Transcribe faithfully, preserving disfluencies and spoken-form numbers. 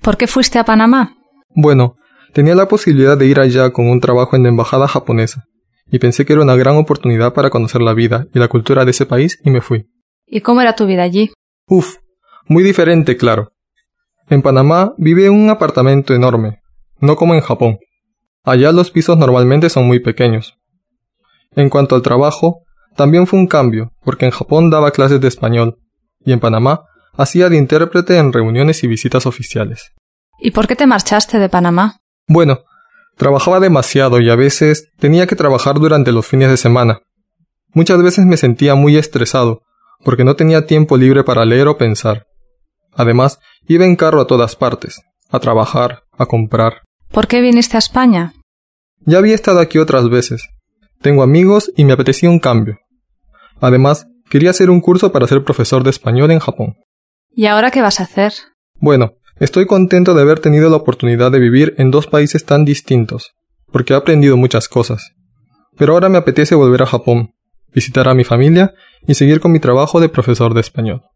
¿Por qué fuiste a Panamá? Bueno, tenía la posibilidad de ir allá con un trabajo en la embajada japonesa, y pensé que era una gran oportunidad para conocer la vida y la cultura de ese país y me fui. ¿Y cómo era tu vida allí? Uf, muy diferente, claro. En Panamá vive en un apartamento enorme, no como en Japón. Allá los pisos normalmente son muy pequeños. En cuanto al trabajo, también fue un cambio, porque en Japón daba clases de español, y en Panamá hacía de intérprete en reuniones y visitas oficiales. ¿Y por qué te marchaste de Panamá? Bueno, trabajaba demasiado y a veces tenía que trabajar durante los fines de semana. Muchas veces me sentía muy estresado, porque no tenía tiempo libre para leer o pensar. Además, iba en carro a todas partes, a trabajar, a comprar. ¿Por qué viniste a España? Ya había estado aquí otras veces. Tengo amigos y me apetecía un cambio. Además, quería hacer un curso para ser profesor de español en Japón. ¿Y ahora qué vas a hacer? Bueno, estoy contento de haber tenido la oportunidad de vivir en dos países tan distintos, porque he aprendido muchas cosas. Pero ahora me apetece volver a Japón, visitar a mi familia y seguir con mi trabajo de profesor de español.